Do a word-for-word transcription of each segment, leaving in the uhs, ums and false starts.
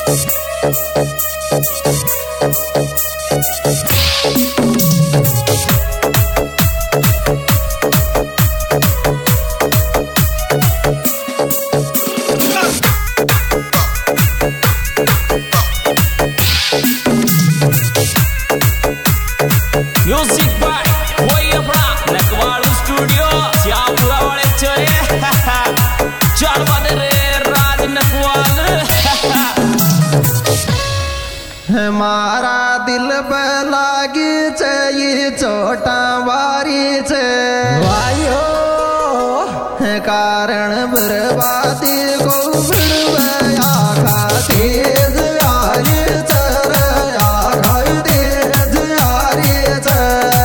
Music by वही अपना नकवाड़ू studio Shyampura वाले चोए चार बने रे राज नकवाल हमारा दिल पे लागी चाहिए छोटा बारी छे वायो कारण बर्बादी को बिड़वया खातिर आए चर आखा तेज आरे छे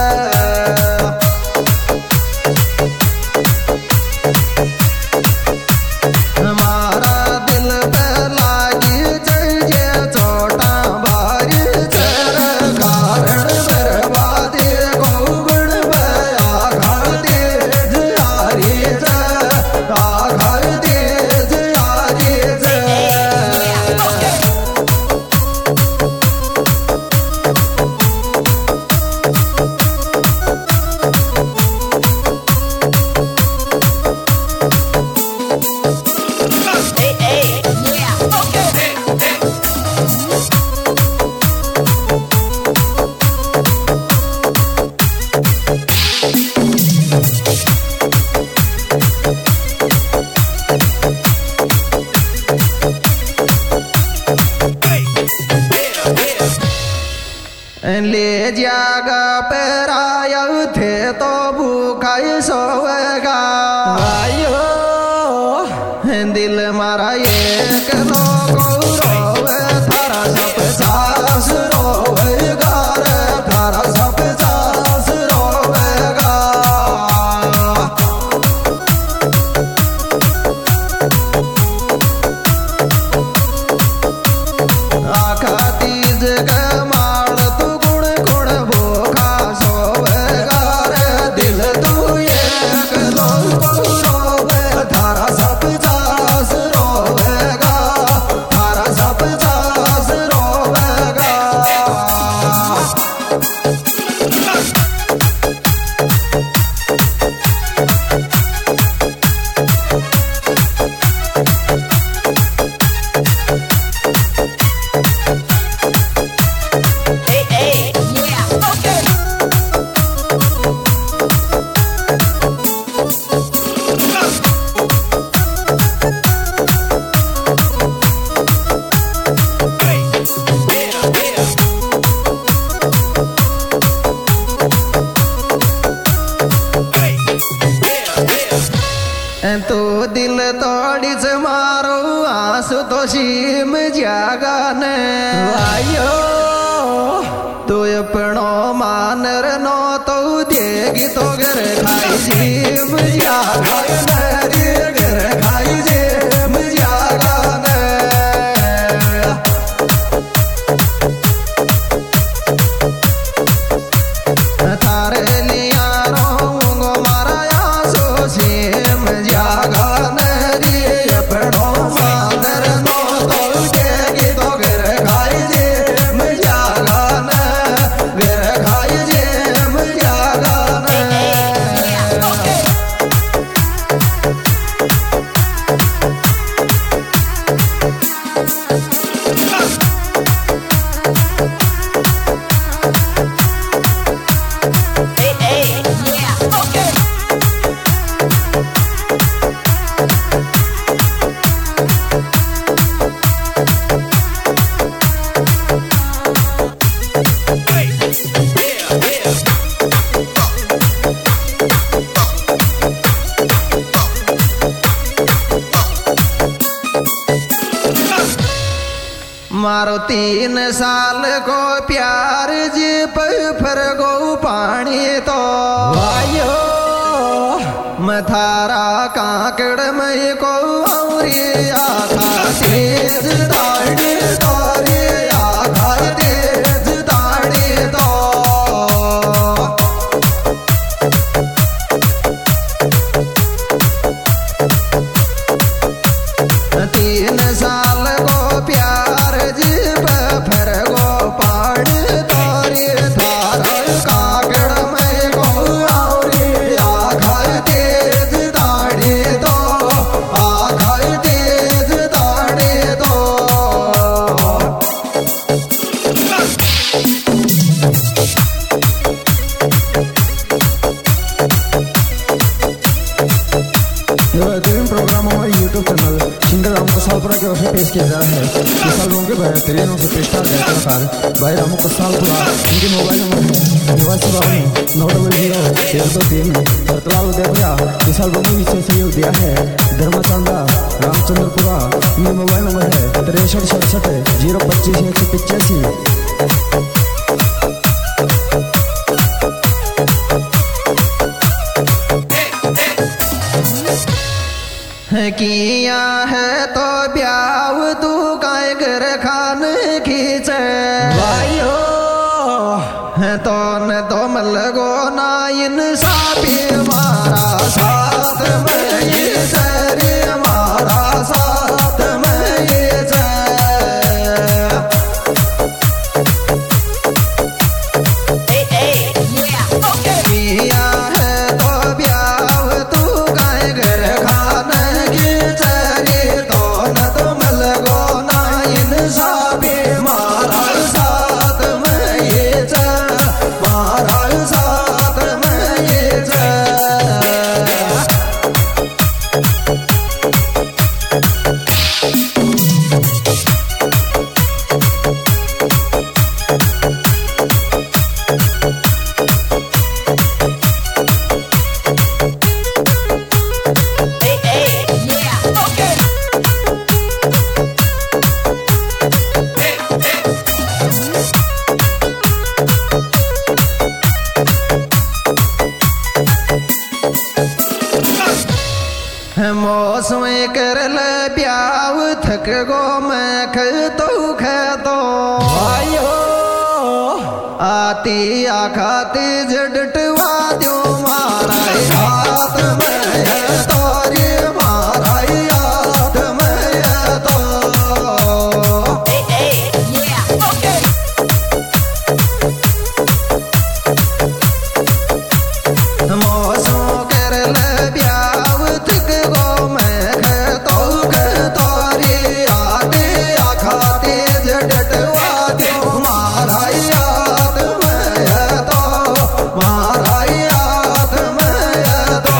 हमारा दिल पे लागी चाहिए छोटा बारी चर कारण बर्बादी को बिड़वया खातिर आरे छे आखा तेज आरे छे ले जागा पेराया थे तो भूखा सोएगा आयो दिल मारा एक लोगो रोवे थारा सब सास रोवेगा रे थारा सब सास रोवेगा आखा तीज के माल तू गुण गुण भूखा सोवेगा रे दिल तू एक लोगो रोवे थारा सब सास रोवेगा थारा सब सास रोवेगा तो दिल तोड़ी से मारो आंसू तो शीम जागा ने आयो तू अपनो मानर नो तो देगी तो घर खाई शीम जागा ने घर खाई शीम जागा ने थारे लिया रोंगो मारा आंसू शीम जागा नरी अपनो मानर नो तो देगी तो घर खाई शीम जागा न घर खाई शीम जागा न मारो तीन साल को प्यार जी पर गो पानी तो आयो मथारा काकड़ मई को औरी आखा तेज दाड़ी तारी आखा तेज दाड़ी तो तीन साल को प्यार एल्बम के बेहतरीन और सुपरस्टार गायक कलाकार भाई रामू कसाल पुरा इनके मोबाइल नंबर है निवासी बावन नौ डबल जीरो एक दो तीन करतलाल उदयपुरा। इस एल्बम में विशेष सहयोग दिया है धर्मचंदा रामचंद्रपुरा। इनका मोबाइल नंबर है तिरसठ सड़सठ जीरो पच्चीस एक सौ पिचासी। किया है तो ब्याह तू काय घर खान खींच भाइयों है तो न तो मलगो ना इंसाफी मारा साथ में ये सरी मारा साथ में ये किया है तो ब्याह तू काय घर खान मौसम कर ले ब्याव थक गो मैं ख तो ख तो भाइयों आती आखाती जडटवा दो मारा हाथ में तोरी मारा हाथ में तो मौसम कर ले ब्याव थक गो मैं ख तो ख तोरी आती आखाती जडटवा दो मारा हाथ में तो मारा हाथ में तो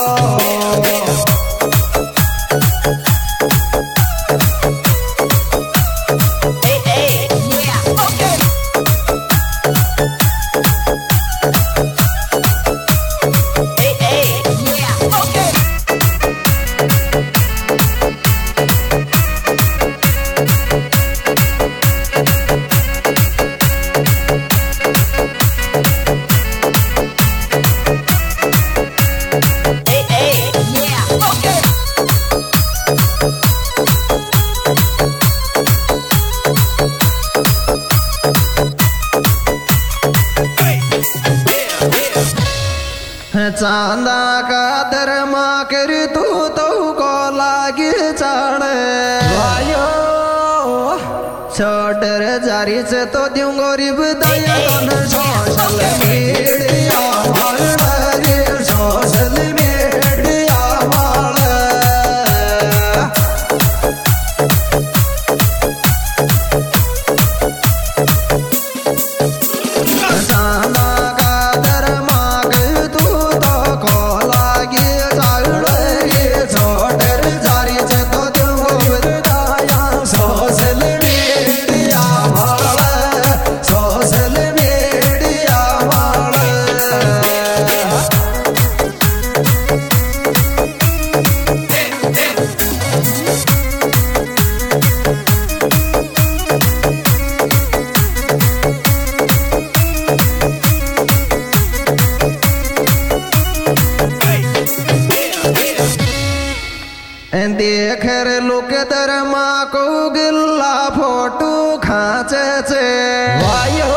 चांदा का दरमा कर तू तो को लागे चढ़ छोटर जारी से तो द्यों गरीब दया तो न सोशल मीडिया मारे सोशल मीडिया मारे चांदा का दरमा कर तू तो को लागे चढ़ छोटर जारी से तो द्यों गरीब दया सोशल सोशल मीडिया वाले देख रे लोग दरमा को गिल्ला फोटो खाचे भाइयों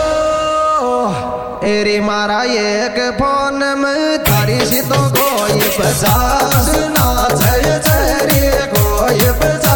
एरी मारा एक फोन में थारी सी तो कोई पचास नाचे रे कोई पचास